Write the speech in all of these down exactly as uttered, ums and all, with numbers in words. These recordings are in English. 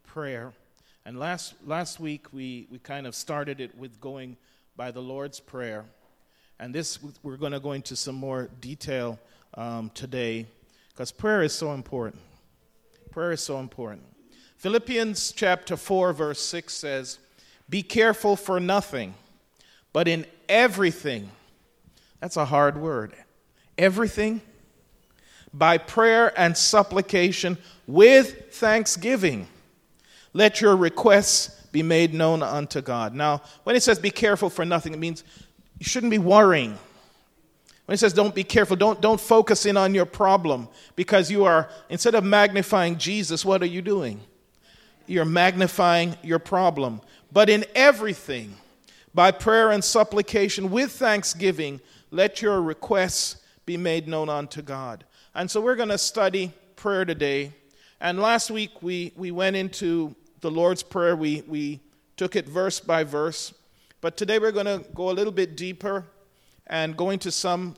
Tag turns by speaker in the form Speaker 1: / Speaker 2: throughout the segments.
Speaker 1: prayer. And last last week we, we kind of started it with going by the Lord's Prayer. And this we're going to go into some more detail um, today because prayer is so important. Prayer is so important. Philippians chapter four verse six says, "Be careful for nothing, but in everything," that's a hard word, everything, "by prayer and supplication with thanksgiving, let your requests be made known unto God." Now, when it says be careful for nothing, it means you shouldn't be worrying. When it says don't be careful, don't, don't focus in on your problem, because you are, instead of magnifying Jesus, what are you doing? You're magnifying your problem. But in everything, by prayer and supplication with thanksgiving, let your requests be made known unto God. And so we're going to study prayer today. And last week we, we went into the Lord's Prayer. We, we took it verse by verse. But today we're going to go a little bit deeper and go into some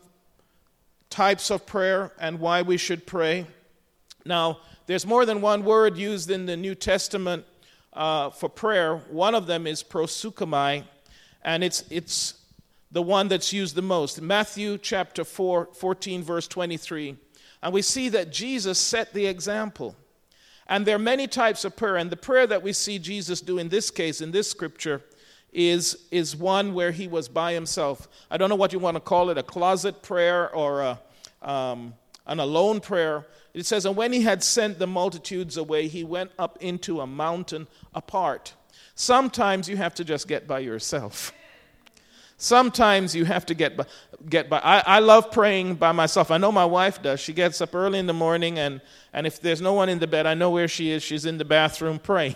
Speaker 1: types of prayer and why we should pray. Now, there's more than one word used in the New Testament uh, for prayer. One of them is proseuchomai, and it's it's the one that's used the most. Matthew chapter four, fourteen, verse twenty-three. And we see that Jesus set the example. And there are many types of prayer, and the prayer that we see Jesus do in this case, in this scripture, is, is one where he was by himself. I don't know what you want to call it, a closet prayer or a, um, an alone prayer. It says, "And when he had sent the multitudes away, he went up into a mountain apart." Sometimes you have to just get by yourself. Sometimes you have to get by. Get by. I, I love praying by myself. I know my wife does. She gets up early in the morning, and, and if there's no one in the bed, I know where she is. She's in the bathroom praying.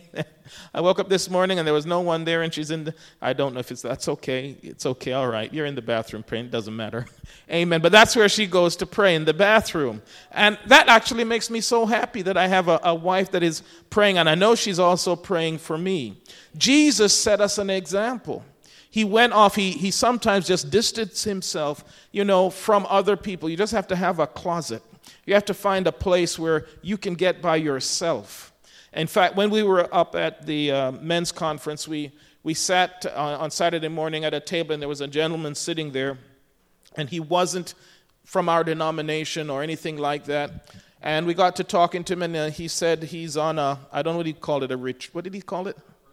Speaker 1: I woke up this morning and there was no one there, and she's in the, I don't know if it's, that's okay. It's okay, all right. You're in the bathroom praying. It doesn't matter. Amen. But that's where she goes to pray, in the bathroom. And that actually makes me so happy that I have a, a wife that is praying, and I know she's also praying for me. Jesus set us an example. He went off, he, he sometimes just distanced himself, you know, from other people. You just have to have a closet. You have to find a place where you can get by yourself. In fact, when we were up at the uh, men's conference, we, we sat uh, on Saturday morning at a table, and there was a gentleman sitting there, and he wasn't from our denomination or anything like that. And we got to talking to him, and uh, he said he's on a, I don't know what he called it, a retreat. What did he call it?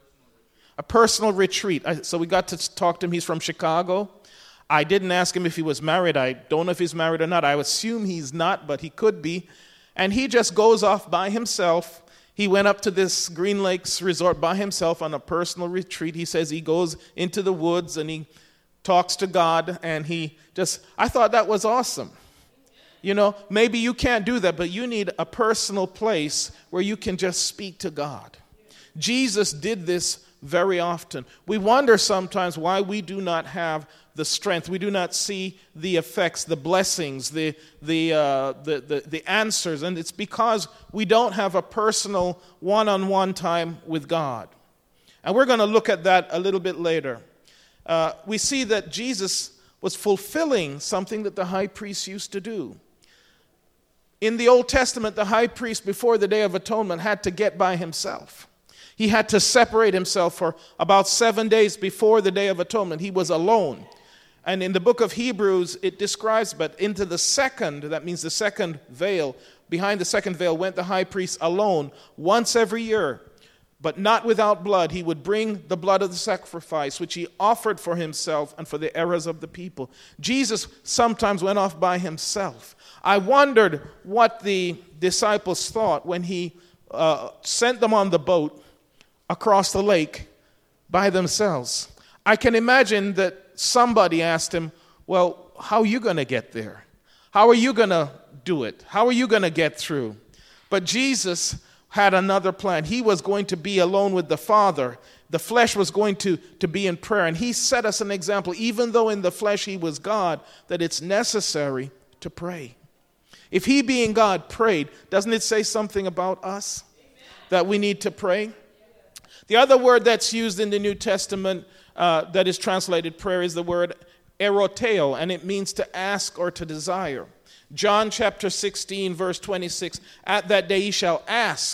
Speaker 1: A personal retreat. I, so we got to talk to him. He's from Chicago. I didn't ask him if he was married. I don't know if he's married or not. I assume he's not, but he could be. And he just goes off by himself. He went up to this Green Lakes resort by himself on a personal retreat. He says he goes into the woods and he talks to God, and he just, I thought that was awesome. You know, maybe you can't do that, but you need a personal place where you can just speak to God. Jesus did this very often. We wonder sometimes why we do not have the strength. We do not see the effects, the blessings, the the, uh, the the the answers, and it's because we don't have a personal one-on-one time with God. And we're going to look at that a little bit later. Uh, we see that Jesus was fulfilling something that the high priest used to do. In the Old Testament, the high priest before the Day of Atonement had to get by himself. He had to separate himself for about seven days before the Day of Atonement. He was alone. And in the book of Hebrews, it describes, but into the second, that means the second veil, behind the second veil went the high priest alone once every year, but not without blood. He would bring the blood of the sacrifice, which he offered for himself and for the errors of the people. Jesus sometimes went off by himself. I wondered what the disciples thought when he uh, sent them on the boat across the lake by themselves. I can imagine that somebody asked him, well, how are you going to get there? How are you going to do it? How are you going to get through? But Jesus had another plan. He was going to be alone with the Father. The flesh was going to, to be in prayer. And he set us an example, even though in the flesh he was God, that it's necessary to pray. If he being God prayed, doesn't it say something about us? That we need to pray? The other word that's used in the New Testament uh, that is translated prayer is the word eroteo, and it means to ask or to desire. John chapter sixteen, verse twenty-six, "At that day ye shall ask,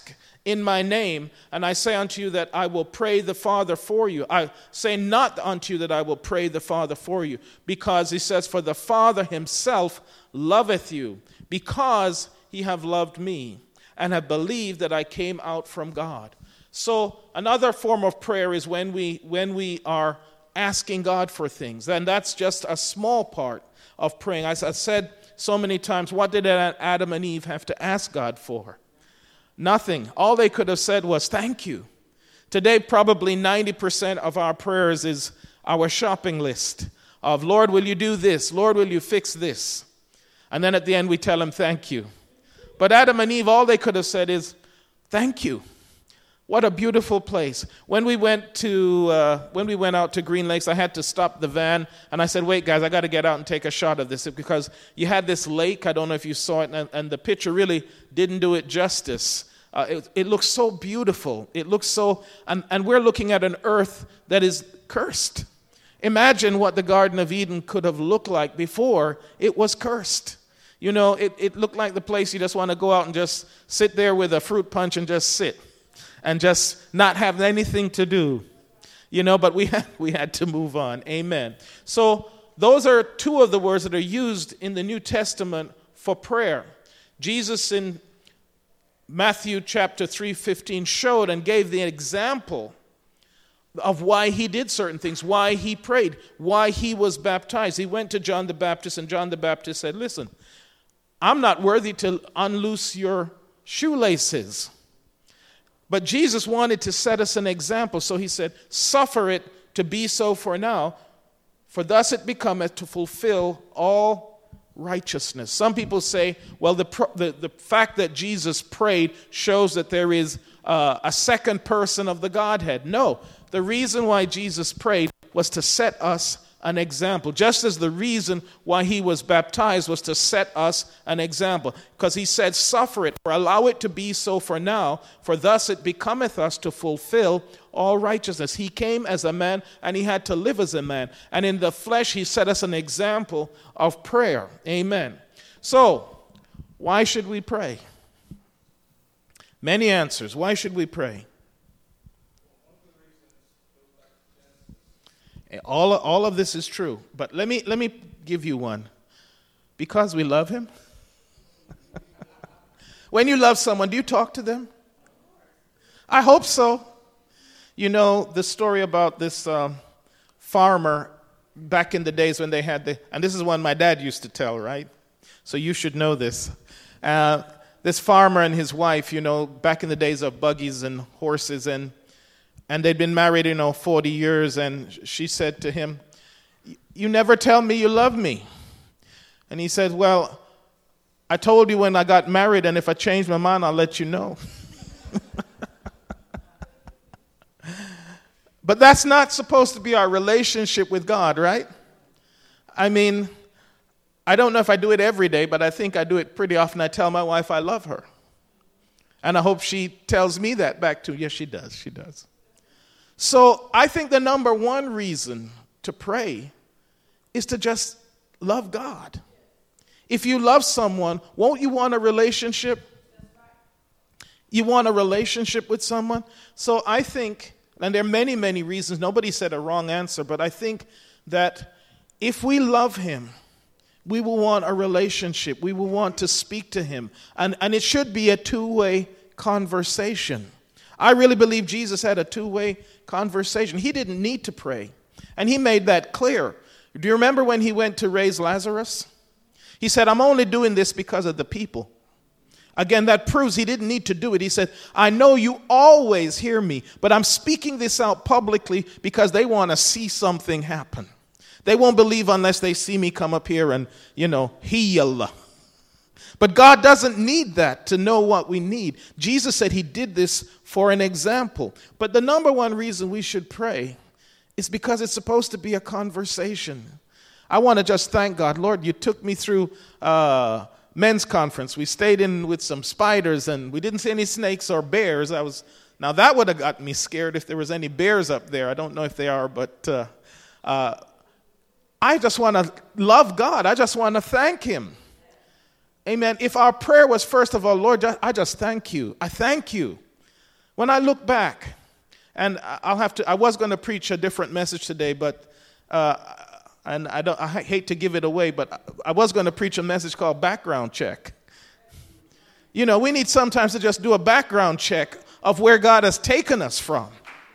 Speaker 1: in my name, and I say unto you that I will pray the Father for you. I say not unto you that I will pray the Father for you, because he says, for the Father himself loveth you, because he have loved me, and have believed that I came out from God. So another form of prayer is when we when we are asking God for things. And that's just a small part of praying. As I said so many times, what did Adam and Eve have to ask God for? Nothing. All they could have said was, thank you. Today, probably ninety percent of our prayers is our shopping list of, Lord, will you do this? Lord, will you fix this? And then at the end, we tell him, thank you. But Adam and Eve, all they could have said is, thank you. What a beautiful place. When we went to uh, when we went out to Green Lakes, I had to stop the van, and I said, wait, guys, I got to get out and take a shot of this, because you had this lake. I don't know if you saw it, and, and the picture really didn't do it justice. Uh, it, it looks so beautiful. It looks so, and, and we're looking at an earth that is cursed. Imagine what the Garden of Eden could have looked like before it was cursed. You know, it, it looked like the place you just want to go out and just sit there with a fruit punch and just sit. And just not have anything to do, you know, but we had, we had to move on. Amen. So those are two of the words that are used in the New Testament for prayer. Jesus in Matthew chapter three fifteen showed and gave the example of why he did certain things, why he prayed, why he was baptized. He went to John the Baptist, and John the Baptist said, listen, I'm not worthy to unloose your shoelaces. But Jesus wanted to set us an example, so he said, suffer it to be so for now, for thus it becometh to fulfill all righteousness. Some people say, well, the, the, the fact that Jesus prayed shows that there is uh, a second person of the Godhead. No, the reason why Jesus prayed was to set us an example, just as the reason why he was baptized was to set us an example, because he said, suffer it, or allow it to be so for now, for thus it becometh us to fulfill all righteousness. He came as a man, and he had to live as a man, and in the flesh he set us an example of prayer. Amen. So, why should we pray? Many answers. Why should we pray? All, all of this is true, but let me let me give you one. Because we love him. When you love someone, do you talk to them? I hope so. You know the story about this um, farmer back in the days when they had the, and this is one my dad used to tell, right? So you should know this. Uh, this farmer and his wife, you know, back in the days of buggies and horses, and And they'd been married, you know, forty years, and she said to him, you never tell me you love me. And he said, well, I told you when I got married, and if I change my mind, I'll let you know. But that's not supposed to be our relationship with God, right? I mean, I don't know if I do it every day, but I think I do it pretty often. I tell my wife I love her. And I hope she tells me that back too. Yes, she does. She does. So I think the number one reason to pray is to just love God. If you love someone, won't you want a relationship? You want a relationship with someone? So I think, and there are many, many reasons, nobody said a wrong answer, but I think that if we love him, we will want a relationship. We will want to speak to him. And, and it should be a two-way conversation. I really believe Jesus had a two-way conversation. He didn't need to pray. And he made that clear. Do you remember when he went to raise Lazarus? He said, I'm only doing this because of the people. Again, that proves he didn't need to do it. He said, I know you always hear me, but I'm speaking this out publicly because they want to see something happen. They won't believe unless they see me come up here and, you know, heal. But God doesn't need that to know what we need. Jesus said he did this for an example. But the number one reason we should pray is because it's supposed to be a conversation. I want to just thank God. Lord, you took me through uh, men's conference. We stayed in with some spiders, and we didn't see any snakes or bears. I was Now, that would have gotten me scared if there was any bears up there. I don't know if they are, but uh, uh, I just want to love God. I just want to thank him. Amen. If our prayer was, first of all, Lord, I just thank you. I thank you. When I look back, and I'll have to, I was going to preach a different message today, but, uh, and I don't, I hate to give it away, but I was going to preach a message called Background Check. You know, we need sometimes to just do a background check of where God has taken us from.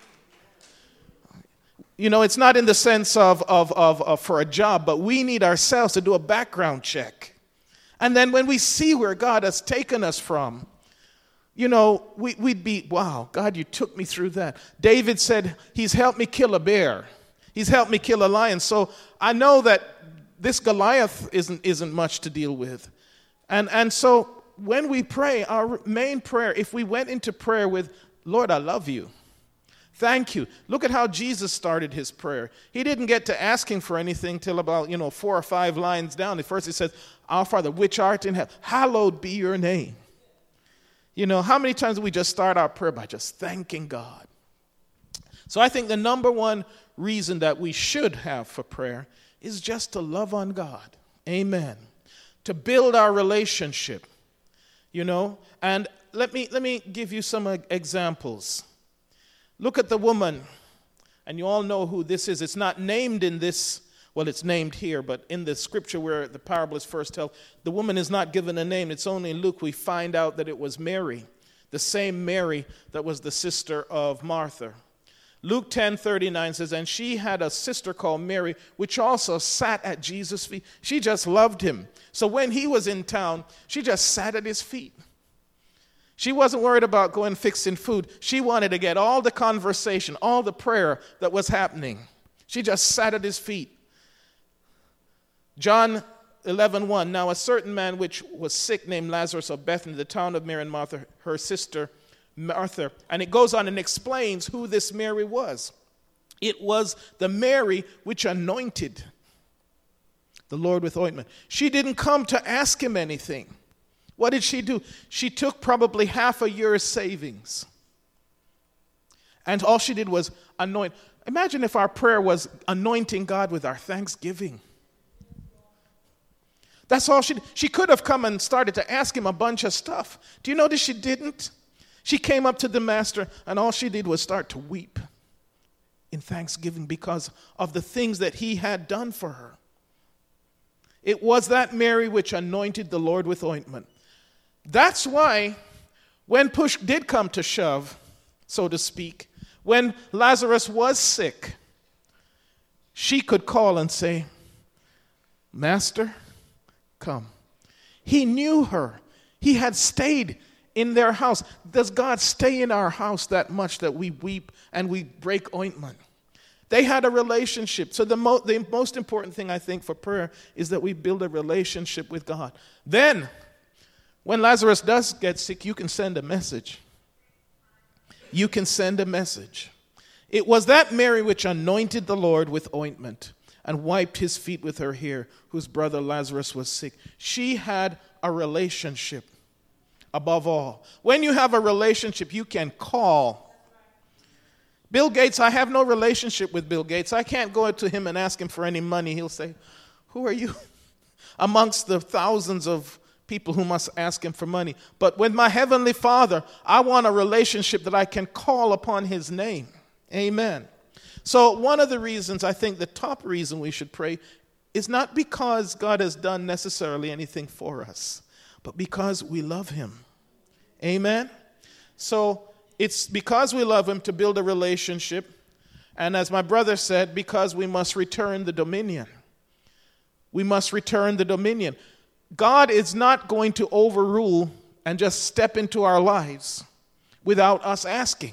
Speaker 1: You know, it's not in the sense of, of, of, of for a job, but we need ourselves to do a background check. And then when we see where God has taken us from, you know, we, we'd be, wow, God, you took me through that. David said, he's helped me kill a bear. He's helped me kill a lion. So I know that this Goliath isn't, isn't much to deal with. And, and so when we pray, our main prayer, if we went into prayer with, Lord, I love you. Thank you. Look at how Jesus started his prayer. He didn't get to asking for anything till about, you know, four or five lines down. At first he says, Our Father, which art in heaven, hallowed be your name. You know, how many times do we just start our prayer by just thanking God? So I think the number one reason that we should have for prayer is just to love on God. Amen. To build our relationship, you know. And let me, let me give you some examples. Look at the woman, and you all know who this is. It's not named in this, well, it's named here, but in the scripture where the parable is first told, the woman is not given a name. It's only in Luke we find out that it was Mary, the same Mary that was the sister of Martha. Luke ten thirty-nine says, and she had a sister called Mary, which also sat at Jesus' feet. She just loved him. So when he was in town, she just sat at his feet. She wasn't worried about going fixing food. She wanted to get all the conversation, all the prayer that was happening. She just sat at his feet. John eleven one, now a certain man which was sick named Lazarus of Bethany, the town of Mary and Martha, her sister Martha. And it goes on and explains who this Mary was. It was the Mary which anointed the Lord with ointment. She didn't come to ask him anything. What did she do? She took probably half a year's savings. And all she did was anoint. Imagine if our prayer was anointing God with our thanksgiving. That's all she did. She could have come and started to ask him a bunch of stuff. Do you notice she didn't? She came up to the master, and all she did was start to weep in thanksgiving because of the things that he had done for her. It was that Mary which anointed the Lord with ointment. That's why when push did come to shove, so to speak, when Lazarus was sick, she could call and say, Master, come. He knew her. He had stayed in their house. Does God stay in our house that much that we weep and we break ointment? They had a relationship. So the, mo- the most important thing, I think, for prayer is that we build a relationship with God. Then, when Lazarus does get sick, you can send a message. You can send a message. It was that Mary which anointed the Lord with ointment and wiped his feet with her hair, whose brother Lazarus was sick. She had a relationship above all. When you have a relationship, you can call. Bill Gates, I have no relationship with Bill Gates. I can't go to him and ask him for any money. He'll say, who are you? Amongst the thousands of people who must ask him for money. But with my heavenly Father, I want a relationship that I can call upon his name. Amen. So one of the reasons, I think the top reason we should pray is not because God has done necessarily anything for us, but because we love him. Amen. So it's because we love him to build a relationship. And as my brother said, because we must return the dominion. We must return the dominion. God is not going to overrule and just step into our lives without us asking.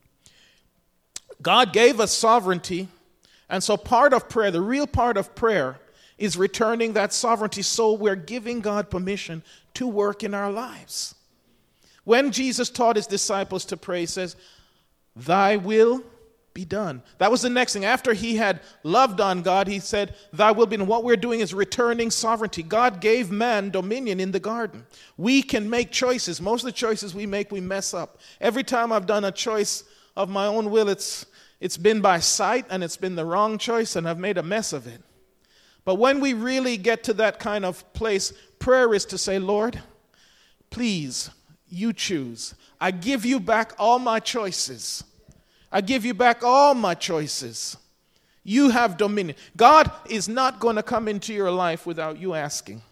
Speaker 1: God gave us sovereignty, and so part of prayer, the real part of prayer, is returning that sovereignty, so we're giving God permission to work in our lives. When Jesus taught his disciples to pray, he says, thy will be done. That was the next thing. After he had loved on God, he said, thy will be done. What we're doing is returning sovereignty. God gave man dominion in the garden. We can make choices. Most of the choices we make, we mess up. Every time I've done a choice of my own will, it's it's been by sight, and it's been the wrong choice, and I've made a mess of it. But when we really get to that kind of place, prayer is to say, Lord, please, you choose. I give you back all my choices. I give you back all my choices. You have dominion. God is not going to come into your life without you asking.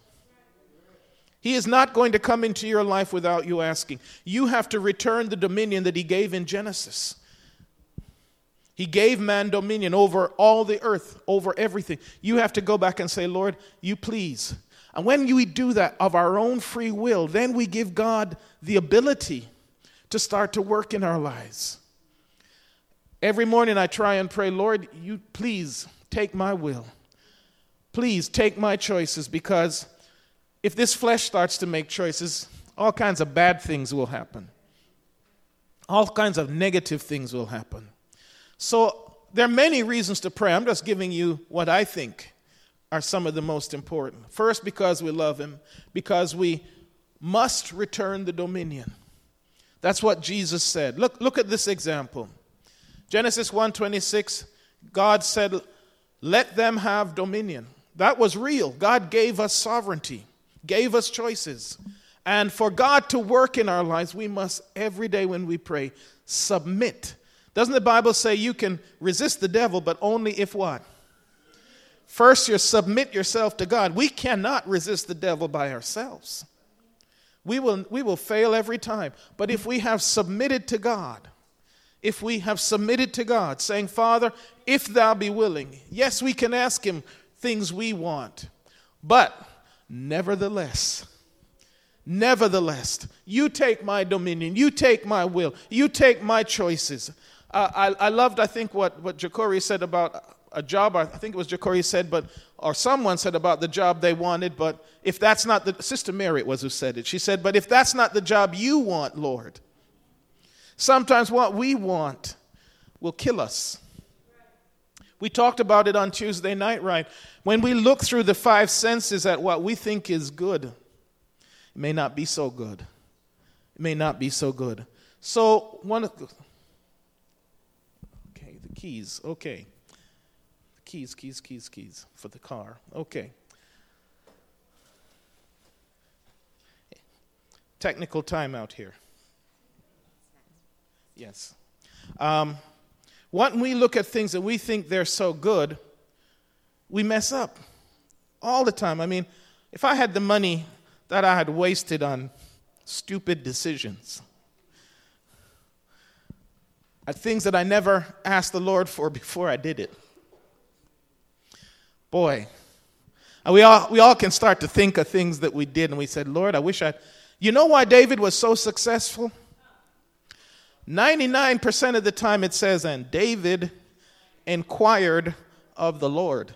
Speaker 1: He is not going to come into your life without you asking. You have to return the dominion that he gave in Genesis. He gave man dominion over all the earth, over everything. You have to go back and say, Lord, you please. And when we do that of our own free will, then we give God the ability to start to work in our lives. Every morning I try and pray, Lord, you please take my will. Please take my choices, because if this flesh starts to make choices, all kinds of bad things will happen. All kinds of negative things will happen. So there are many reasons to pray. I'm just giving you what I think are some of the most important. First, because we love him, because we must return the dominion. That's what Jesus said. Look, look at this example. Genesis one twenty-six, God said, let them have dominion. That was real. God gave us sovereignty, gave us choices. And for God to work in our lives, we must, every day when we pray, submit. Doesn't the Bible say you can resist the devil, but only if what? First, you submit yourself to God. We cannot resist the devil by ourselves. We will, we will fail every time. But if we have submitted to God, if we have submitted to God, saying, Father, if thou be willing, yes, we can ask him things we want. But nevertheless, nevertheless, you take my dominion, you take my will, you take my choices. Uh, I, I loved, I think, what, what Jacori said about a job. I think it was Jacori said, but or someone said about the job they wanted, but if that's not the, Sister Mary it was who said it. She said, but if that's not the job you want, Lord, sometimes what we want will kill us. We talked about it on Tuesday night, right? When we look through the five senses at what we think is good, it may not be so good. It may not be so good. So one of the, okay, the keys, okay. Keys, keys, keys, keys for the car. Okay. Technical timeout here. Yes. Um, when we look at things that we think they're so good, we mess up all the time. I mean, if I had the money that I had wasted on stupid decisions, at things that I never asked the Lord for before I did it, boy, and we all we all can start to think of things that we did, and we said, Lord, I wish I... You know why David was so successful? ninety-nine percent of the time it says, and David inquired of the Lord.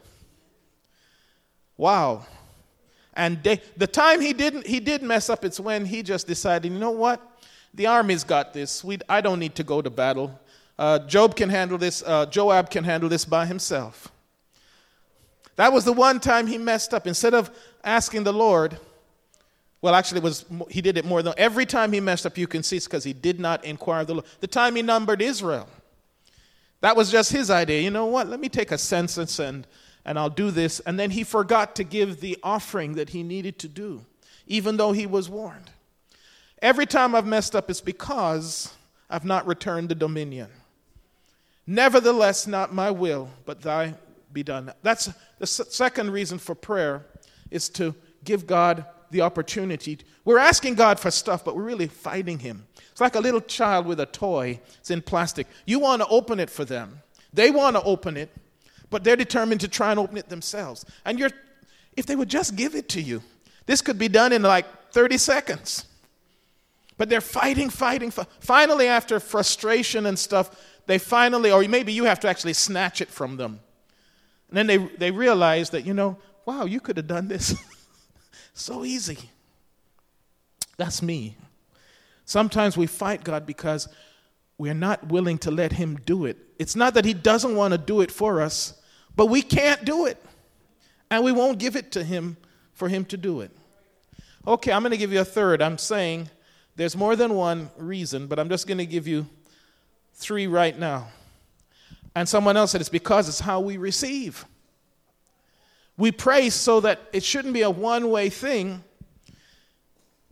Speaker 1: Wow. And da- the time he didn't, he did mess up, it's when he just decided, you know what? The army's got this. We, I don't need to go to battle. Uh, Job can handle this. Uh, Joab can handle this by himself. That was the one time he messed up. Instead of asking the Lord, well, actually, it was he did it more than every time he messed up. You can see it's because he did not inquire of the Lord. The time he numbered Israel, that was just his idea. You know what? Let me take a census and and I'll do this. And then he forgot to give the offering that he needed to do, even though he was warned. Every time I've messed up, it's because I've not returned the dominion. Nevertheless, not my will, but thy be done. That's the second reason for prayer, is to give God the opportunity. We're asking God for stuff, but we're really fighting him. It's like a little child with a toy. It's in plastic. You want to open it for them. They want to open it, but they're determined to try and open it themselves. And you're, if they would just give it to you, this could be done in like thirty seconds. But they're fighting, fighting. Fi- finally, after frustration and stuff, they finally, or maybe you have to actually snatch it from them. And then they they realize that, you know, wow, you could have done this so easy. That's me. Sometimes we fight God because we're not willing to let him do it. It's not that he doesn't want to do it for us, but we can't do it. And we won't give it to him for him to do it. Okay, I'm going to give you a third. I'm saying there's more than one reason, but I'm just going to give you three right now. And someone else said it's because it's how we receive. We pray so that it shouldn't be a one-way thing.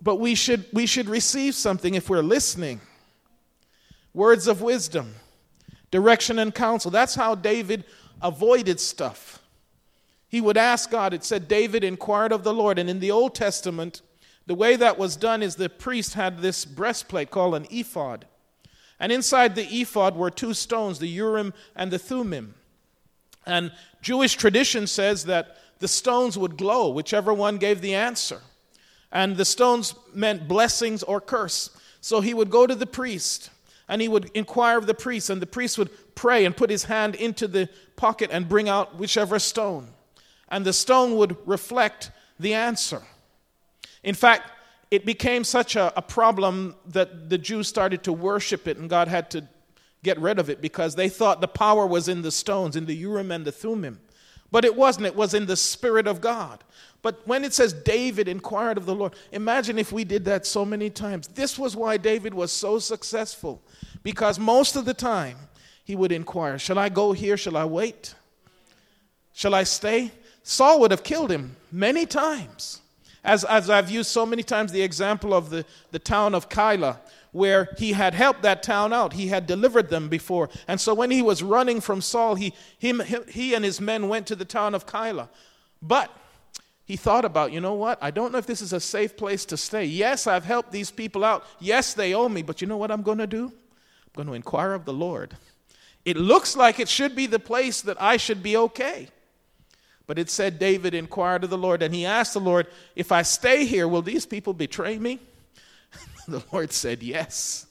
Speaker 1: but we should, we should receive something if we're listening. Words of wisdom, direction and counsel. That's how David avoided stuff. He would ask God. It said David inquired of the Lord. And in the Old Testament, the way that was done is the priest had this breastplate called an ephod. And inside the ephod were two stones, the Urim and the Thummim. And Jewish tradition says that the stones would glow, whichever one gave the answer. And the stones meant blessings or curse. So he would go to the priest, and he would inquire of the priest, and the priest would pray and put his hand into the pocket and bring out whichever stone. And the stone would reflect the answer. In fact, it became such a, a problem that the Jews started to worship it, and God had to get rid of it because they thought the power was in the stones, in the Urim and the Thummim. But it wasn't. It was in the Spirit of God. But when it says David inquired of the Lord, imagine if we did that so many times. This was why David was so successful, because most of the time he would inquire, shall I go here? Shall I wait? Shall I stay? Saul would have killed him many times. As, as I've used so many times the example of the, the town of Keilah, where he had helped that town out. He had delivered them before. And so when he was running from Saul, he, him, he and his men went to the town of Keilah. But he thought about, you know what? I don't know if this is a safe place to stay. Yes, I've helped these people out. Yes, they owe me. But you know what I'm going to do? I'm going to inquire of the Lord. It looks like it should be the place that I should be okay. But it said David inquired of the Lord, and he asked the Lord, if I stay here, will these people betray me? The Lord said, yes.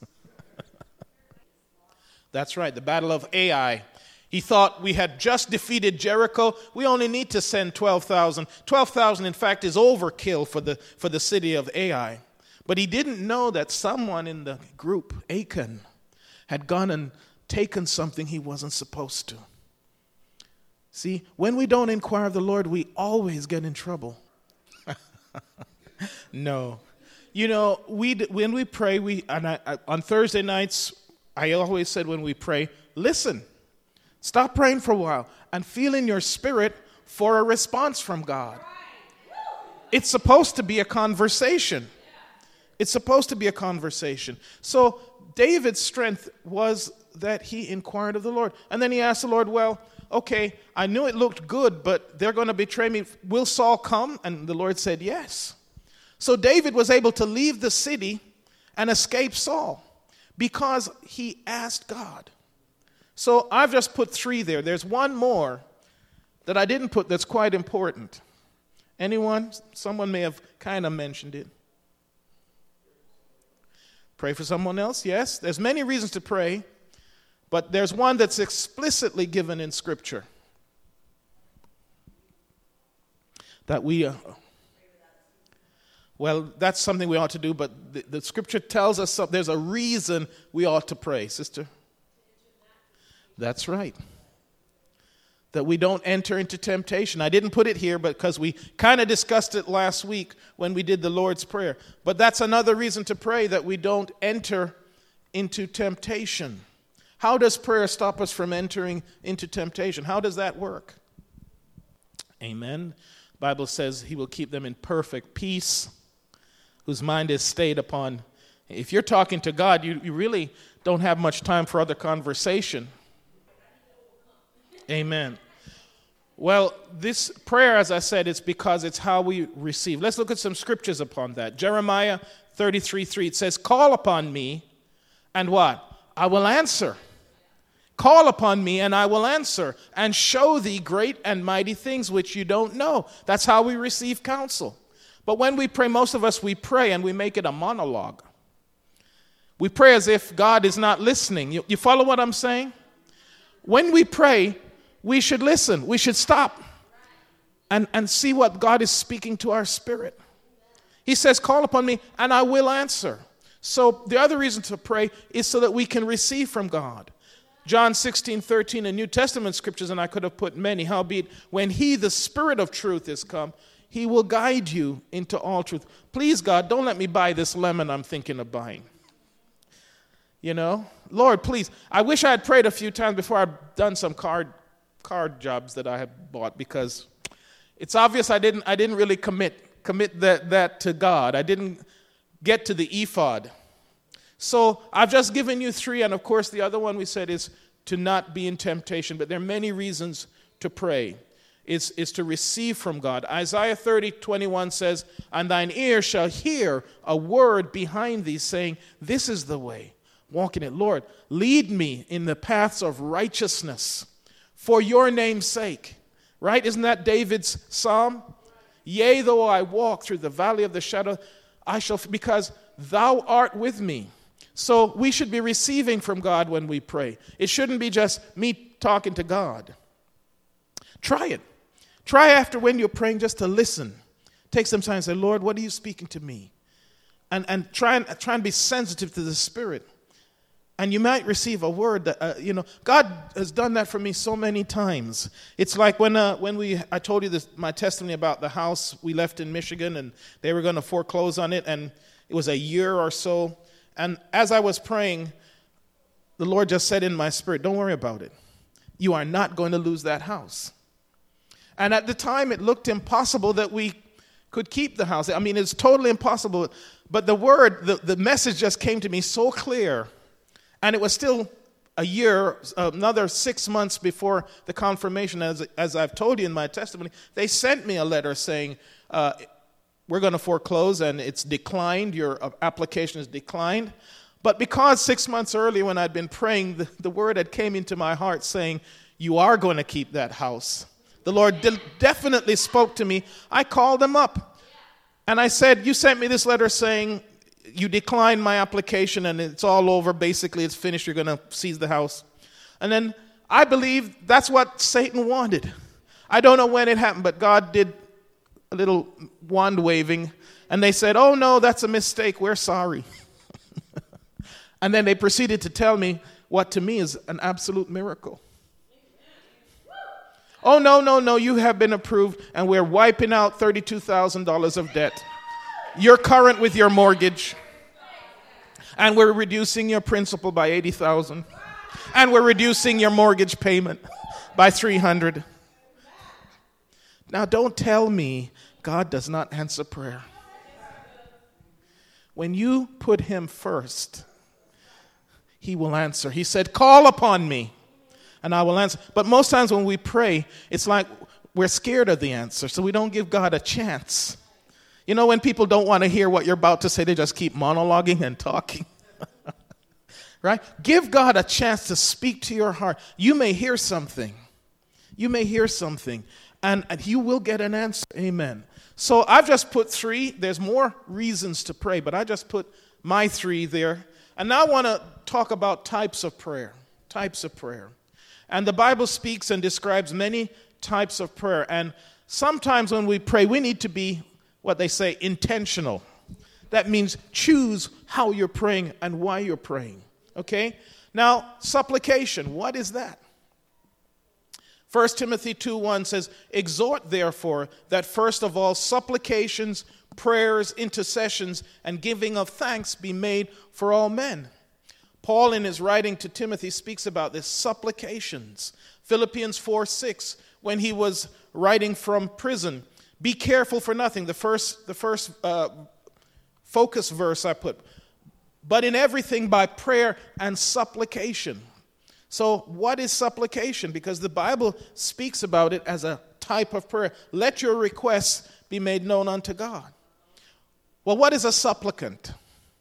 Speaker 1: That's right, the battle of Ai. He thought we had just defeated Jericho. We only need to send twelve thousand. twelve thousand, in fact, is overkill for the, for the city of Ai. But he didn't know that someone in the group, Achan, had gone and taken something he wasn't supposed to. See, when we don't inquire of the Lord, we always get in trouble. No. You know, we when we pray, we and I, I, on Thursday nights, I always said when we pray, listen. Stop praying for a while and feel in your spirit for a response from God. It's supposed to be a conversation. It's supposed to be a conversation. So David's strength was that he inquired of the Lord. And then he asked the Lord, well, okay, I knew it looked good, but they're going to betray me. Will Saul come? And the Lord said, yes. So David was able to leave the city and escape Saul because he asked God. So I've just put three there. There's one more that I didn't put that's quite important. Anyone? Someone may have kind of mentioned it. Pray for someone else? Yes. There's many reasons to pray, but there's one that's explicitly given in Scripture. That we... Uh, Well, that's something we ought to do, but the, the Scripture tells us so, there's a reason we ought to pray. Sister? That's right. That we don't enter into temptation. I didn't put it here because we kind of discussed it last week when we did the Lord's Prayer. But that's another reason to pray, that we don't enter into temptation. How does prayer stop us from entering into temptation? How does that work? Amen. The Bible says he will keep them in perfect peace, whose mind is stayed upon. If you're talking to God, you, you really don't have much time for other conversation. Amen. Well, this prayer, as I said, it's because it's how we receive. Let's look at some scriptures upon that. Jeremiah thirty-three three, it says, call upon me, and what? I will answer. Call upon me, and I will answer, and show thee great and mighty things which you don't know. That's how we receive counsel. But when we pray, most of us, we pray and we make it a monologue. We pray as if God is not listening. You, you follow what I'm saying? When we pray, we should listen. We should stop and, and see what God is speaking to our spirit. He says, call upon me and I will answer. So the other reason to pray is so that we can receive from God. John sixteen thirteen in New Testament scriptures, and I could have put many, howbeit when he, the Spirit of truth, is come, he will guide you into all truth. Please, God, don't let me buy this lemon I'm thinking of buying. You know, Lord, please. I wish I had prayed a few times before I'd done some card card jobs that I had bought, because it's obvious I didn't I didn't really commit commit that that to God. I didn't get to the ephod. So I've just given you three, and of course the other one we said is to not be in temptation, but there are many reasons to pray. It's, it's to receive from God. Isaiah thirty, twenty-one says, and thine ear shall hear a word behind thee saying, this is the way, walk in it. Lord, lead me in the paths of righteousness for your name's sake. Right? Isn't that David's psalm? Yea, though I walk through the valley of the shadow, I shall, because thou art with me. So we should be receiving from God when we pray. It shouldn't be just me talking to God. Try it. Try after when you're praying just to listen. Take some time and say, Lord, what are you speaking to me? And and try and, try and be sensitive to the Spirit. And you might receive a word that, uh, you know, God has done that for me so many times. It's like when uh, when we, I told you this, my testimony about the house we left in Michigan, and they were going to foreclose on it, and it was a year or so. And as I was praying, the Lord just said in my spirit, don't worry about it. You are not going to lose that house. And at the time, it looked impossible that we could keep the house. I mean, it's totally impossible. But the word, the, the message just came to me so clear. And it was still a year, another six months before the confirmation, as, as I've told you in my testimony. They sent me a letter saying, uh, we're going to foreclose, and it's declined. Your application is declined. But because six months earlier when I'd been praying, the, the word had came into my heart saying, you are going to keep that house. The Lord de- definitely spoke to me. I called them up, and I said, you sent me this letter saying you declined my application, and it's all over. Basically, it's finished. You're going to seize the house. And then I believe that's what Satan wanted. I don't know when it happened, but God did a little wand waving, and they said, oh, no, that's a mistake. We're sorry. And then they proceeded to tell me what to me is an absolute miracle. Oh, no, no, no, you have been approved, and we're wiping out thirty-two thousand dollars of debt. You're current with your mortgage, and we're reducing your principal by eighty thousand dollars, and we're reducing your mortgage payment by three hundred dollars. Now, don't tell me God does not answer prayer. When you put him first, he will answer. He said, call upon me, and I will answer. But most times when we pray, it's like we're scared of the answer, so we don't give God a chance. You know, when people don't want to hear what you're about to say, they just keep monologuing and talking. Right? Give God a chance to speak to your heart. You may hear something. You may hear something, and, and you will get an answer. Amen. So I've just put three. There's more reasons to pray, but I just put my three there. And now I want to talk about types of prayer. Types of prayer. And the Bible speaks and describes many types of prayer. And sometimes when we pray, we need to be, what they say, intentional. That means choose how you're praying and why you're praying. Okay? Now, supplication, what is that? First Timothy two one says, exhort therefore that first of all supplications, prayers, intercessions, and giving of thanks be made for all men. Paul in his writing to Timothy speaks about this, supplications. Philippians four six, when he was writing from prison, be careful for nothing. The first, the first uh, focus verse I put, but in everything by prayer and supplication. So what is supplication? Because the Bible speaks about it as a type of prayer. Let your requests be made known unto God. Well, what is a supplicant?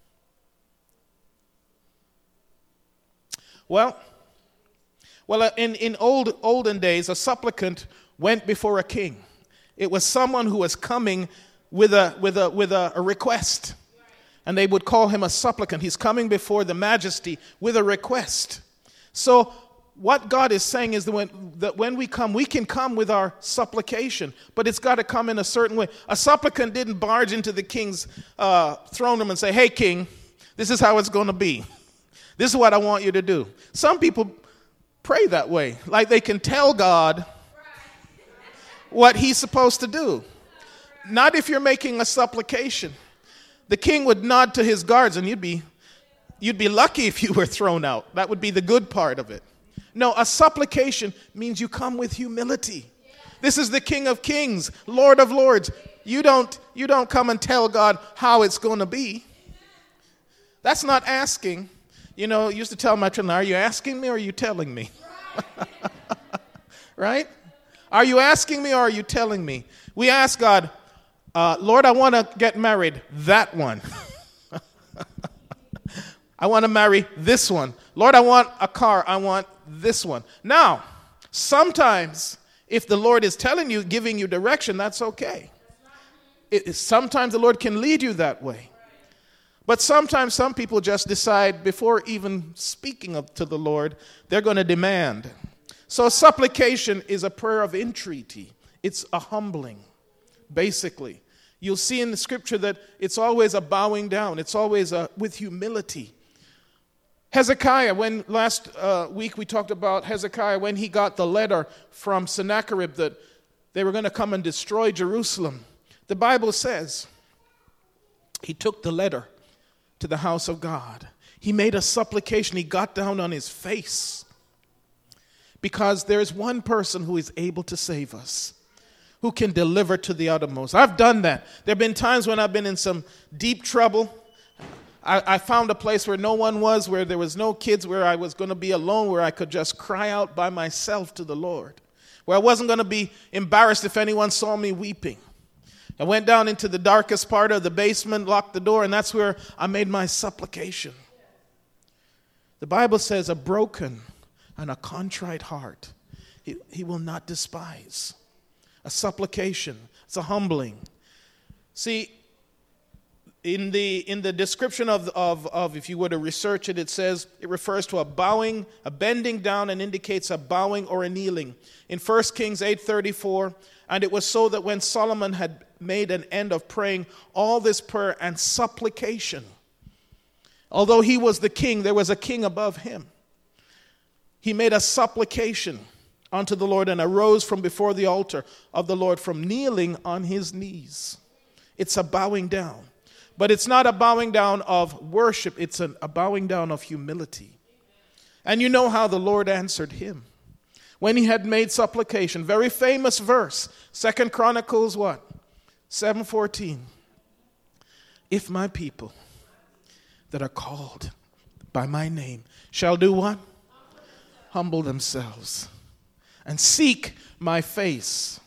Speaker 1: Well, well, in, in old olden days, a supplicant went before a king. It was someone who was coming with a with a with a, a request. And they would call him a supplicant. He's coming before the majesty with a request. So what God is saying is that when, that when we come, we can come with our supplication, but it's got to come in a certain way. A supplicant didn't barge into the king's uh, throne room and say, hey, king, this is how it's going to be. This is what I want you to do. Some people pray that way, like they can tell God what he's supposed to do. Not if you're making a supplication. The king would nod to his guards, and you'd be You'd be lucky if you were thrown out. That would be the good part of it. No, a supplication means you come with humility. This is the King of Kings, Lord of Lords. You don't, you don't come and tell God how it's going to be. That's not asking. You know, I used to tell my children, are you asking me or are you telling me? Right? Are you asking me or are you telling me? We ask God, uh, Lord, I want to get married. That one. I want to marry this one. Lord, I want a car. I want this one. Now, sometimes if the Lord is telling you, giving you direction, that's okay. It, sometimes the Lord can lead you that way. But sometimes some people just decide before even speaking up to the Lord, they're going to demand. So supplication is a prayer of entreaty. It's a humbling, basically. You'll see in the scripture that it's always a bowing down. It's always a, with humility. Hezekiah, when last uh, week we talked about Hezekiah, when he got the letter from Sennacherib that they were going to come and destroy Jerusalem, the Bible says he took the letter to the house of God. He made a supplication. He got down on his face. Because there's one person who is able to save us, who can deliver to the uttermost. I've done that. There have been times when I've been in some deep trouble. I, I found a place where no one was, where there was no kids, where I was going to be alone, where I could just cry out by myself to the Lord, where I wasn't going to be embarrassed if anyone saw me weeping. I went down into the darkest part of the basement, locked the door, and that's where I made my supplication. The Bible says a broken and a contrite heart, he, he will not despise. A supplication, it's a humbling. See, in the in the description of, of, of, if you were to research it, it says, it refers to a bowing, a bending down, and indicates a bowing or a kneeling. In First Kings eight thirty-four, and it was so that when Solomon had made an end of praying all this prayer and supplication, although he was the king, there was a king above him. He made a supplication unto the Lord and arose from before the altar of the Lord from kneeling on his knees. It's a bowing down. But it's not a bowing down of worship. It's a, a bowing down of humility. And you know how the Lord answered him. When he had made supplication, very famous verse, Second Chronicles what? seven fourteen. If my people that are called by my name shall do what? Humble themselves and seek my face.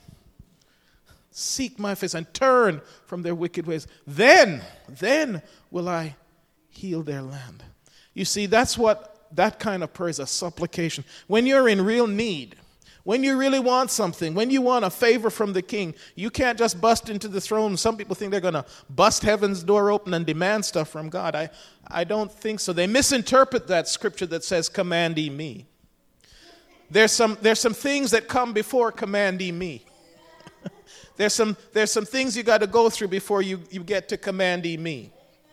Speaker 1: Seek my face and turn from their wicked ways. Then, then will I heal their land. You see, that's what that kind of prayer is, a supplication. When you're in real need, when you really want something, when you want a favor from the king, you can't just bust into the throne. Some people think they're going to bust heaven's door open and demand stuff from God. I, I don't think so. They misinterpret that scripture that says, command ye me. There's some, there's some things that come before command ye me. there's, some, there's some things you got to go through before you, you get to command ye me.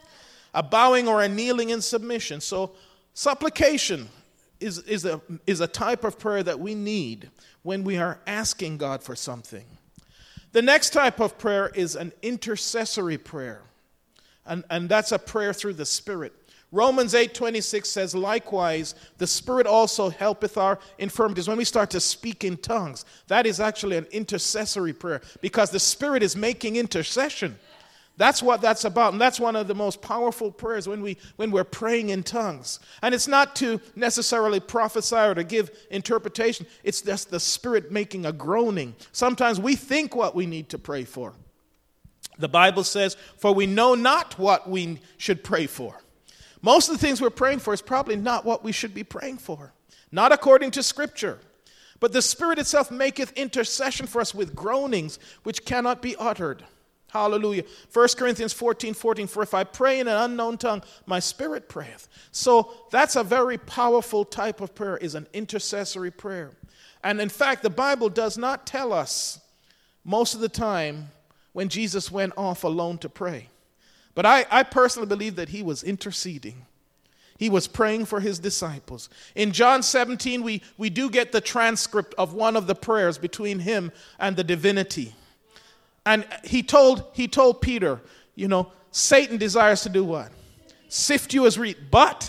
Speaker 1: A bowing or a kneeling in submission. So supplication is, is, a, is a type of prayer that we need when we are asking God for something. The next type of prayer is an intercessory prayer. And, and that's a prayer through the Spirit. Romans eight twenty-six says, likewise, the Spirit also helpeth our infirmities. When we start to speak in tongues, that is actually an intercessory prayer because the Spirit is making intercession. That's what that's about, and that's one of the most powerful prayers when, we, when we're praying in tongues. And it's not to necessarily prophesy or to give interpretation. It's just the Spirit making a groaning. Sometimes we think what we need to pray for. The Bible says, for we know not what we should pray for. Most of the things we're praying for is probably not what we should be praying for. Not according to Scripture. But the Spirit itself maketh intercession for us with groanings which cannot be uttered. Hallelujah. First Corinthians fourteen fourteen, for if I pray in an unknown tongue, my spirit prayeth. So that's a very powerful type of prayer, is an intercessory prayer. And in fact, the Bible does not tell us most of the time when Jesus went off alone to pray. But I, I personally believe that he was interceding. He was praying for his disciples. In John seventeen, we, we do get the transcript of one of the prayers between him and the divinity. And he told, he told Peter, you know, Satan desires to do what? Sift you as wheat, but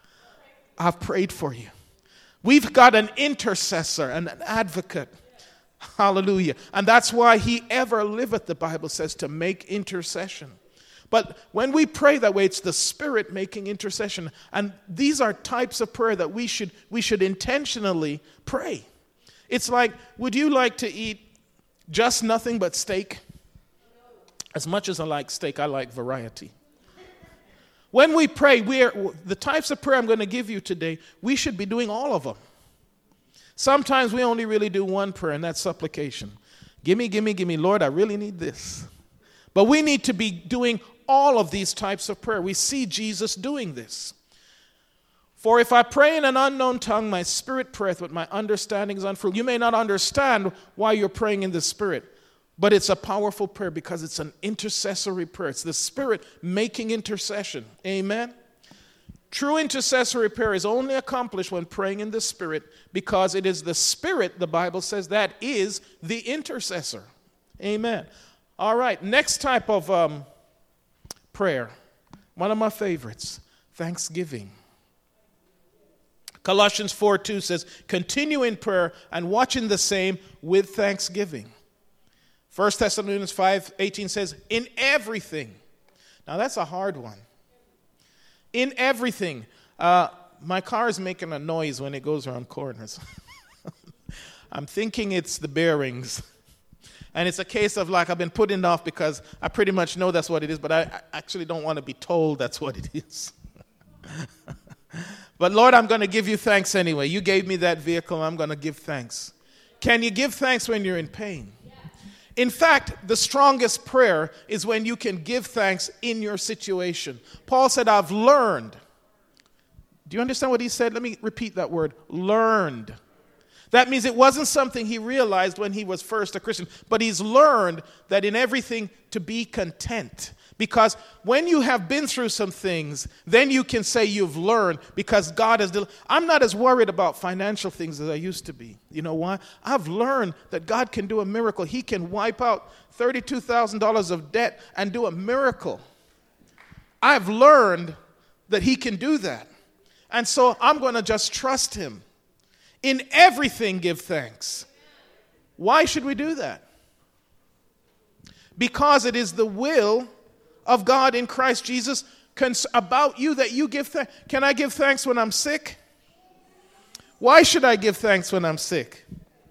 Speaker 1: I've prayed for you. We've got an intercessor and an advocate. Hallelujah. And that's why he ever liveth, the Bible says, to make intercession. But when we pray that way, it's the Spirit making intercession. And these are types of prayer that we should we should intentionally pray. It's like, would you like to eat just nothing but steak? As much as I like steak, I like variety. When we pray, we are, the types of prayer I'm going to give you today, we should be doing all of them. Sometimes we only really do one prayer, and that's supplication. Gimme, gimme, gimme, Lord, I really need this. But we need to be doing all of these types of prayer. We see Jesus doing this. For if I pray in an unknown tongue, my spirit prayeth, but my understanding is unfruitful. You may not understand why you're praying in the Spirit, but it's a powerful prayer because it's an intercessory prayer. It's the Spirit making intercession. Amen? True intercessory prayer is only accomplished when praying in the Spirit, because it is the Spirit, the Bible says, that is the intercessor. Amen. All right, next type of um, prayer, one of my favorites, thanksgiving. Colossians four two says, continue in prayer and watching the same with thanksgiving. First Thessalonians five eighteen says, in everything. Now that's a hard one. In everything. Uh, my car is making a noise when it goes around corners. I'm thinking it's the bearings. And it's a case of like I've been putting it off because I pretty much know that's what it is, but I, I actually don't want to be told that's what it is. But Lord, I'm going to give you thanks anyway. You gave me that vehicle, I'm going to give thanks. Can you give thanks when you're in pain? In fact, the strongest prayer is when you can give thanks in your situation. Paul said, I've learned. Do you understand what he said? Let me repeat that word, learned. That means it wasn't something he realized when he was first a Christian, but he's learned that in everything to be content. Because when you have been through some things, then you can say you've learned, because God has del- I'm not as worried about financial things as I used to be. You know why? I've learned that God can do a miracle. He can wipe out thirty-two thousand dollars of debt and do a miracle. I've learned that he can do that. And so I'm going to just trust him. In everything give thanks. Why should we do that? Because it is the will of God in Christ Jesus cons- about you that you give thanks. Can I give thanks when I'm sick? Why should I give thanks when I'm sick?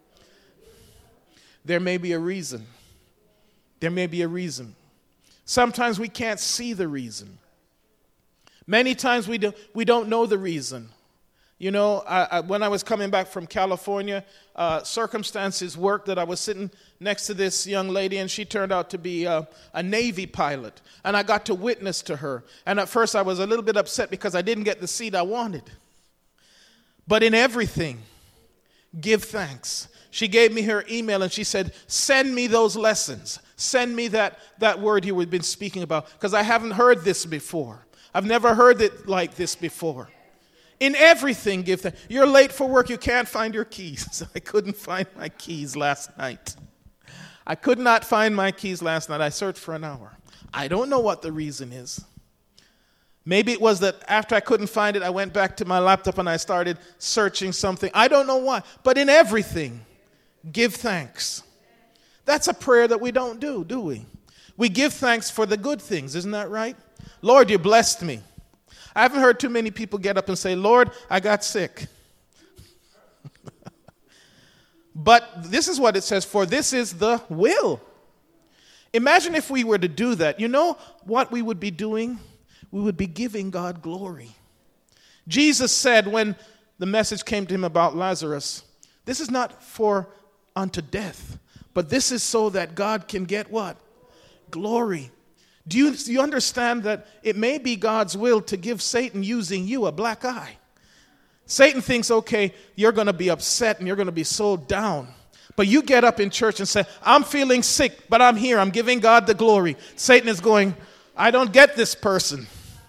Speaker 1: There may be a reason. There may be a reason. Sometimes we can't see the reason. Many times we, do, we don't know the reason. You know, I, I, when I was coming back from California, uh, circumstances worked that I was sitting next to this young lady, and she turned out to be uh, a Navy pilot. And I got to witness to her. And at first I was a little bit upset because I didn't get the seat I wanted. But in everything, give thanks. She gave me her email and she said, send me those lessons. Send me that, that word you have been speaking about, because I haven't heard this before. I've never heard it like this before. In everything, give thanks. You're late for work, you can't find your keys. I couldn't find my keys last night. I could not find my keys last night. I searched for an hour. I don't know what the reason is. Maybe it was that after I couldn't find it, I went back to my laptop and I started searching something. I don't know why. But in everything, give thanks. That's a prayer that we don't do, do we? We give thanks for the good things, isn't that right? Lord, you blessed me. I haven't heard too many people get up and say, Lord, I got sick. But this is what it says, for this is the will. Imagine if we were to do that. You know what we would be doing? We would be giving God glory. Jesus said when the message came to him about Lazarus, this is not for unto death, but this is so that God can get what? Glory. Do you, do you understand that it may be God's will to give Satan using you a black eye? Satan thinks, okay, you're going to be upset and you're going to be so down. But you get up in church and say, I'm feeling sick, but I'm here. I'm giving God the glory. Satan is going, I don't get this person.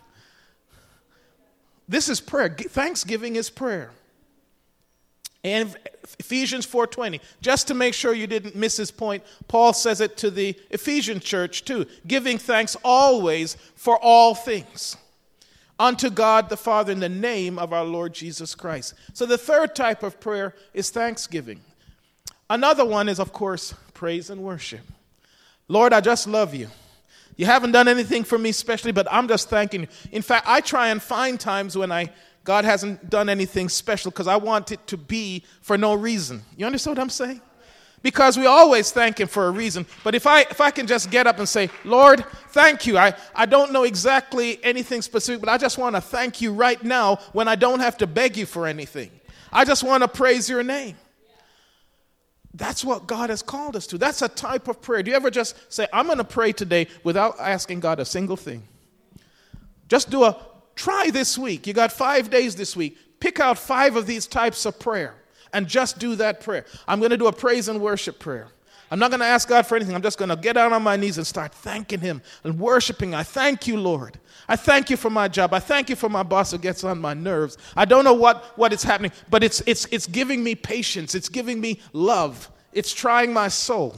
Speaker 1: This is prayer. Thanksgiving is prayer. And Ephesians four twenty, just to make sure you didn't miss his point, Paul says it to the Ephesian church too, giving thanks always for all things unto God the Father in the name of our Lord Jesus Christ. So the third type of prayer is thanksgiving. Another one is, of course, praise and worship. Lord, I just love you. You haven't done anything for me especially, but I'm just thanking you. In fact, I try and find times when I God hasn't done anything special because I want it to be for no reason. You understand what I'm saying? Because we always thank him for a reason. But if I if I can just get up and say, Lord, thank you. I, I don't know exactly anything specific, but I just want to thank you right now when I don't have to beg you for anything. I just want to praise your name. That's what God has called us to. That's a type of prayer. Do you ever just say, I'm going to pray today without asking God a single thing? Just do a, try this week. You got five days this week. Pick out five of these types of prayer and just do that prayer. I'm going to do a praise and worship prayer. I'm not going to ask God for anything. I'm just going to get down on my knees and start thanking him and worshiping. I thank you, Lord. I thank you for my job. I thank you for my boss who gets on my nerves. I don't know what, what is happening, but it's, it's, it's giving me patience. It's giving me love. It's trying my soul.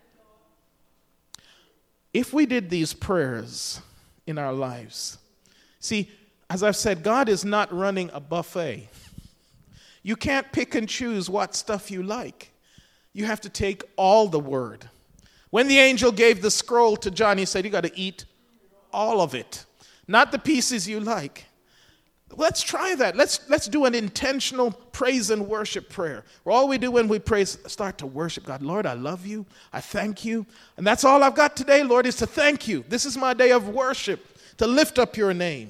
Speaker 1: If we did these prayers in our lives, see, as I've said, God is not running a buffet. You can't pick and choose what stuff you like. You have to take all the word. When the angel gave the scroll to John, he said, you got to eat all of it, not the pieces you like. Let's try that. Let's, let's do an intentional praise and worship prayer, where all we do when we pray is start to worship God. Lord, I love you. I thank you. And that's all I've got today, Lord, is to thank you. This is my day of worship, to lift up your name.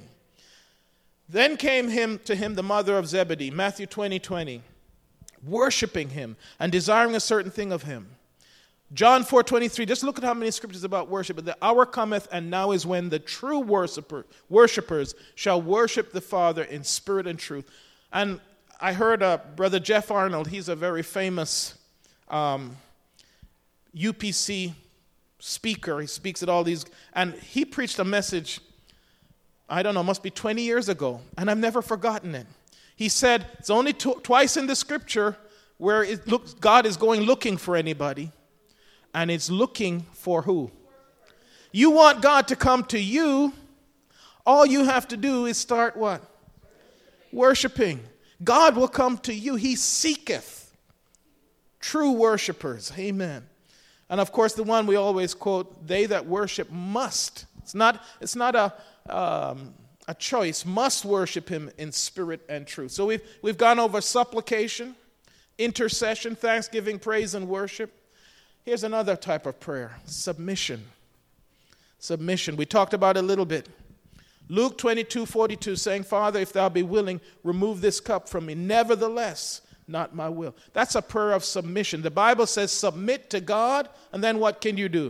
Speaker 1: Then came him to him the mother of Zebedee, Matthew twenty twenty, worshiping him and desiring a certain thing of him. John four twenty-three, just look at how many scriptures about worship. But the hour cometh, and now is when the true worshiper, worshipers shall worship the Father in spirit and truth. And I heard uh, Brother Jeff Arnold, he's a very famous um, U P C speaker. He speaks at all these, and he preached a message, I don't know, must be twenty years ago, and I've never forgotten it. He said, it's only tw- twice in the scripture where it looks, God is going looking for anybody. And it's looking for who? You want God to come to you, all you have to do is start what? Worshiping. God will come to you. He seeketh true worshipers. Amen. And of course, the one we always quote, they that worship must. It's not, it's not a, um, a choice, must worship him in spirit and truth. So we've, we've gone over supplication, intercession, thanksgiving, praise, and worship. Here's another type of prayer, submission. Submission. We talked about it a little bit. Luke twenty-two forty-two saying, Father, if thou be willing, remove this cup from me. Nevertheless, not my will. That's a prayer of submission. The Bible says submit to God, and then what can you do?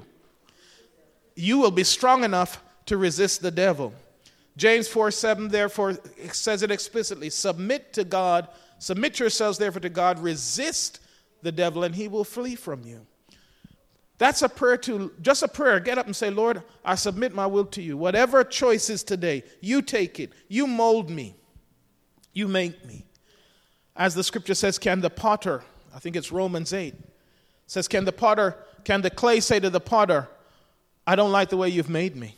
Speaker 1: You will be strong enough to resist the devil. James four seven, therefore, says it explicitly. Submit to God. Submit yourselves, therefore, to God. Resist the devil, and he will flee from you. That's a prayer to, just a prayer. Get up and say, Lord, I submit my will to you. Whatever choice is today, you take it. You mold me. You make me. As the scripture says, can the potter, I think it's Romans eight, says, can the potter, can the clay say to the potter, I don't like the way you've made me?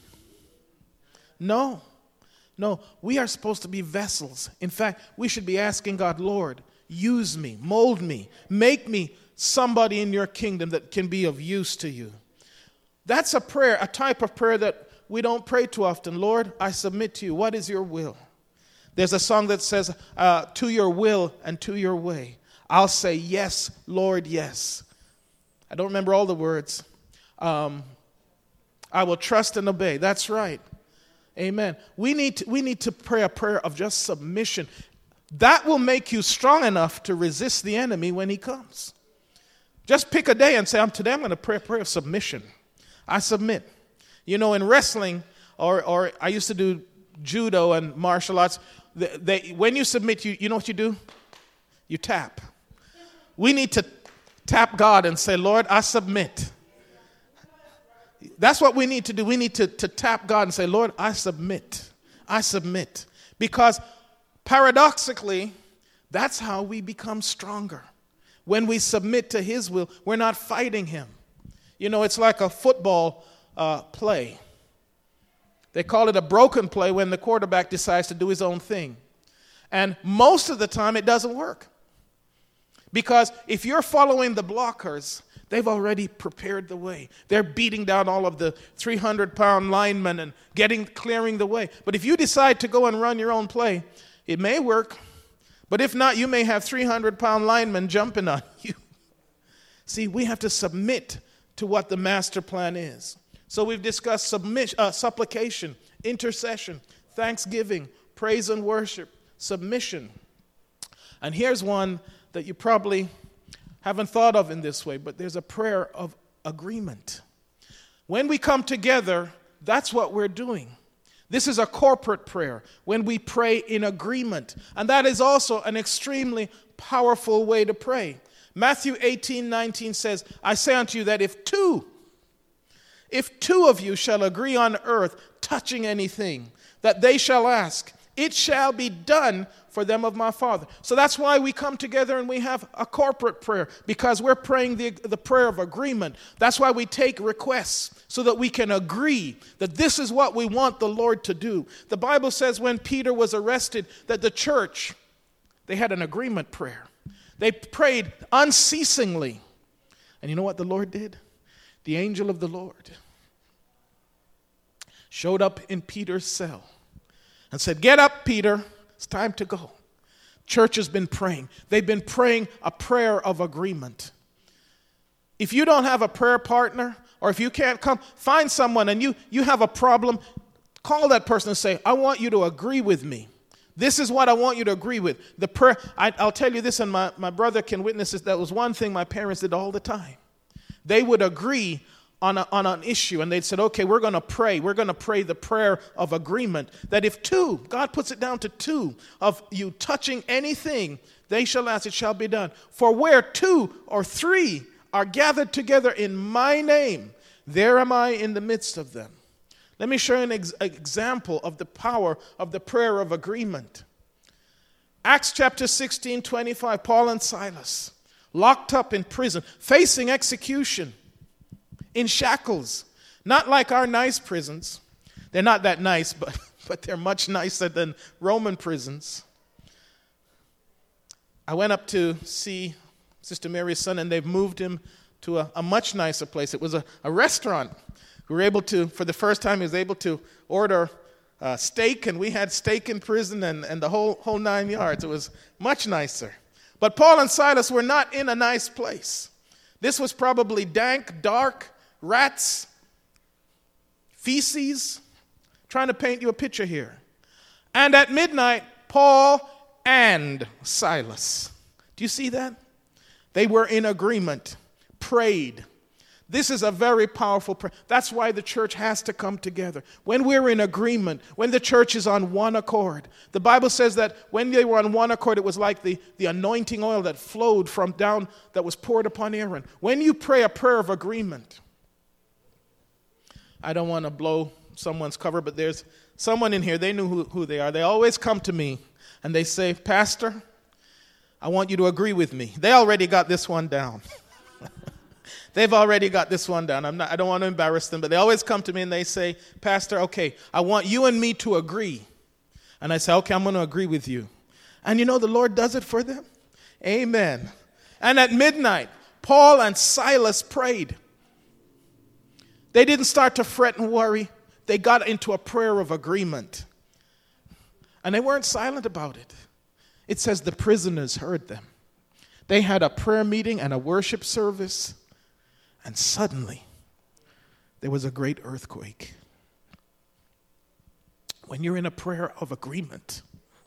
Speaker 1: No. No, we are supposed to be vessels. In fact, we should be asking God, Lord, use me, mold me, make me somebody in your kingdom that can be of use to you. That's a prayer, a type of prayer that we don't pray too often. Lord, I submit to you. What is your will? There's a song that says, uh, to your will and to your way. I'll say, yes, Lord, yes. I don't remember all the words. Um, I will trust and obey. That's right. Amen. We need to, we need to pray a prayer of just submission. That will make you strong enough to resist the enemy when he comes. Just pick a day and say, I'm, today I'm going to pray a prayer of submission. I submit. You know, in wrestling, or or I used to do judo and martial arts, they, they, when you submit, you, you know what you do? You tap. We need to tap God and say, Lord, I submit. That's what we need to do. We need to, to tap God and say, Lord, I submit. I submit. Because paradoxically, that's how we become stronger. When we submit to his will, we're not fighting him. You know, it's like a football uh, play. They call it a broken play when the quarterback decides to do his own thing. And most of the time, it doesn't work. Because if you're following the blockers, they've already prepared the way. They're beating down all of the three hundred pound linemen and getting clearing the way. But if you decide to go and run your own play, it may work. But if not, you may have three hundred pound linemen jumping on you. See, we have to submit to what the master plan is. So we've discussed submission, uh, supplication, intercession, thanksgiving, praise and worship, submission. And here's one that you probably haven't thought of in this way, but there's a prayer of agreement. When we come together, that's what we're doing. This is a corporate prayer when we pray in agreement. And that is also an extremely powerful way to pray. Matthew eighteen nineteen says, I say unto you that if two, if two of you shall agree on earth touching anything that they shall ask, it shall be done for them of my Father. So that's why we come together and we have a corporate prayer, because we're praying the, the prayer of agreement. That's why we take requests, so that we can agree that this is what we want the Lord to do. The Bible says when Peter was arrested, that the church, they had an agreement prayer. They prayed unceasingly. And you know what the Lord did? The angel of the Lord showed up in Peter's cell and said, get up, Peter. It's time to go. Church has been praying. They've been praying a prayer of agreement. If you don't have a prayer partner, or if you can't come, find someone and you, you have a problem, call that person and say, I want you to agree with me. This is what I want you to agree with. The prayer, I, I'll tell you this, and my, my brother can witness this. That was one thing my parents did all the time. They would agree on, a, on an issue, and they'd said, okay, we're going to pray. We're going to pray the prayer of agreement, that if two, God puts it down to two, of you touching anything, they shall ask, it shall be done. For where two or three are gathered together in my name, there am I in the midst of them. Let me show you an ex- example of the power of the prayer of agreement. Acts chapter sixteen, twenty-five, Paul and Silas, locked up in prison, facing execution, in shackles. Not like our nice prisons. They're not that nice, but, but they're much nicer than Roman prisons. I went up to see Sister Mary's son, and they've moved him to a, a much nicer place. It was a, a restaurant. We were able to, for the first time, he was able to order uh, steak, and we had steak in prison and, and the whole, whole nine yards. It was much nicer. But Paul and Silas were not in a nice place. This was probably dank, dark, rats, feces. Trying to paint you a picture here. And at midnight, Paul and Silas. Do you see that? They were in agreement, prayed. This is a very powerful prayer. That's why the church has to come together. When we're in agreement, when the church is on one accord. The Bible says that when they were on one accord, it was like the, the anointing oil that flowed from down, that was poured upon Aaron. When you pray a prayer of agreement, I don't want to blow someone's cover, but there's someone in here, they knew who, who they are. They always come to me and they say, Pastor, I want you to agree with me. They already got this one down. They've already got this one down. I'm not, I don't want to embarrass them, but they always come to me and they say, Pastor, okay, I want you and me to agree. And I say, okay, I'm going to agree with you. And you know, the Lord does it for them. Amen. And at midnight, Paul and Silas prayed. They didn't start to fret and worry. They got into a prayer of agreement. And they weren't silent about it. It says the prisoners heard them. They had a prayer meeting and a worship service. And suddenly, there was a great earthquake. When you're in a prayer of agreement,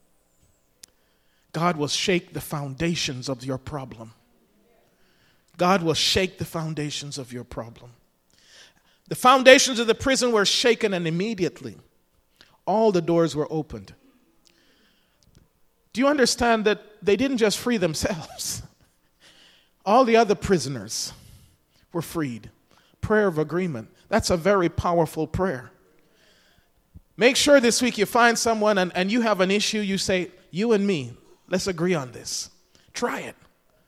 Speaker 1: God will shake the foundations of your problem. God will shake the foundations of your problem. The foundations of the prison were shaken, and immediately, all the doors were opened. Do you understand that they didn't just free themselves? All the other prisoners were freed. Prayer of agreement. That's a very powerful prayer. Make sure this week you find someone and, and you have an issue. You say, you and me, let's agree on this. Try it.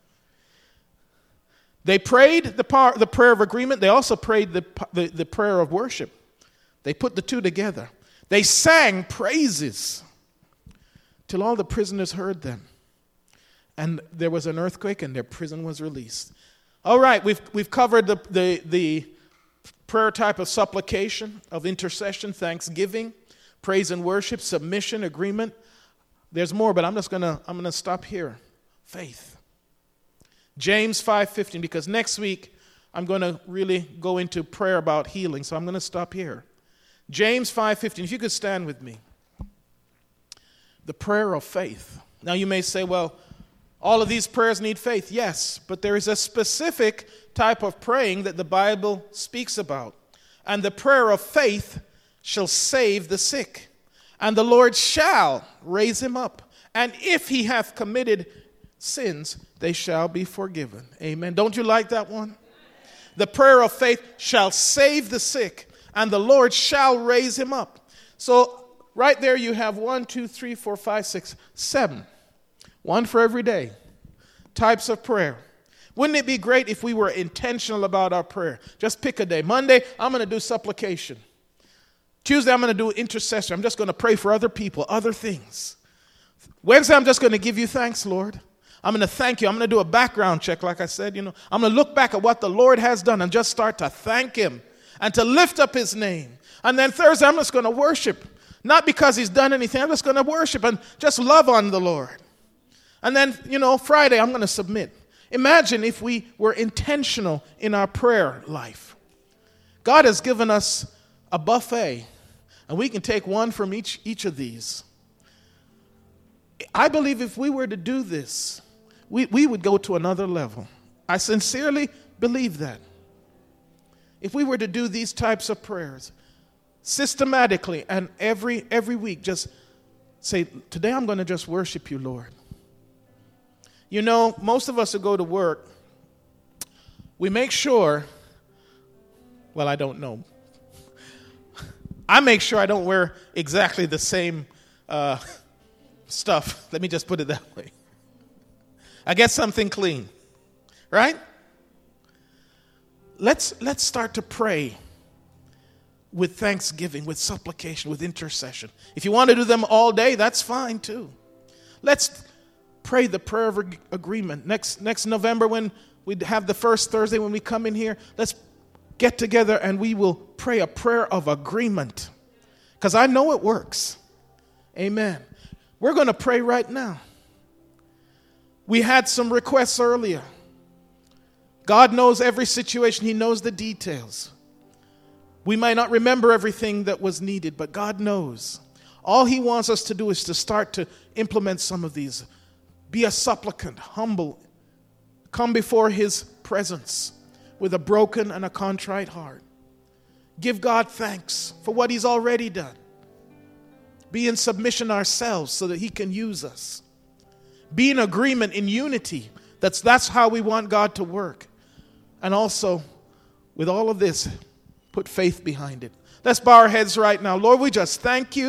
Speaker 1: They prayed the, par- the prayer of agreement. They also prayed the, the, the prayer of worship. They put the two together. They sang praises till all the prisoners heard them. and there was an earthquake, and their prison was released. All right, we've we've covered the the, the prayer type of supplication, of intercession, thanksgiving, praise and worship, submission, agreement. There's more, but I'm just gonna I'm gonna stop here. Faith. James five fifteen, because next week I'm going to really go into prayer about healing, so I'm going to stop here. James five fifteen, if you could stand with me. The prayer of faith. Now you may say, well, all of these prayers need faith. Yes, but there is a specific type of praying that the Bible speaks about. And the prayer of faith shall save the sick, and the Lord shall raise him up. And if he hath committed sins, they shall be forgiven. Amen. Don't you like that one? The prayer of faith shall save the sick, and the Lord shall raise him up. So right there you have one, two, three, four, five, six, seven. One for every day. Types of prayer. Wouldn't it be great if we were intentional about our prayer? Just pick a day. Monday, I'm going to do supplication. Tuesday, I'm going to do intercession. I'm just going to pray for other people, other things. Wednesday, I'm just going to give you thanks, Lord. I'm going to thank you. I'm going to do a background check, like I said. You know, I'm going to look back at what the Lord has done and just start to thank him and to lift up his name. And then Thursday, I'm just going to worship. Not because he's done anything. I'm just going to worship and just love on the Lord. And then, you know, Friday, I'm going to submit. Imagine if we were intentional in our prayer life. God has given us a buffet, and we can take one from each, each of these. I believe if we were to do this, we, we would go to another level. I sincerely believe that. If we were to do these types of prayers systematically and every every week, just say, today I'm going to just worship you, Lord. You know, most of us who go to work, we make sure, well, I don't know. I make sure I don't wear exactly the same uh, stuff. Let me just put it that way. I get something clean, right? Let's let's start to pray with thanksgiving, with supplication, with intercession. If you want to do them all day, that's fine too. Let's pray the prayer of agreement. Next next November, when we have the first Thursday when we come in here, let's get together and we will pray a prayer of agreement. Because I know it works. Amen. We're going to pray right now. We had some requests earlier. God knows every situation. He knows the details. We might not remember everything that was needed, but God knows. All he wants us to do is to start to implement some of these. Be a supplicant, humble. Come before his presence with a broken and a contrite heart. Give God thanks for what he's already done. Be in submission ourselves so that he can use us. Be in agreement, in unity. That's, that's how we want God to work. And also, with all of this, put faith behind it. Let's bow our heads right now. Lord, we just thank you.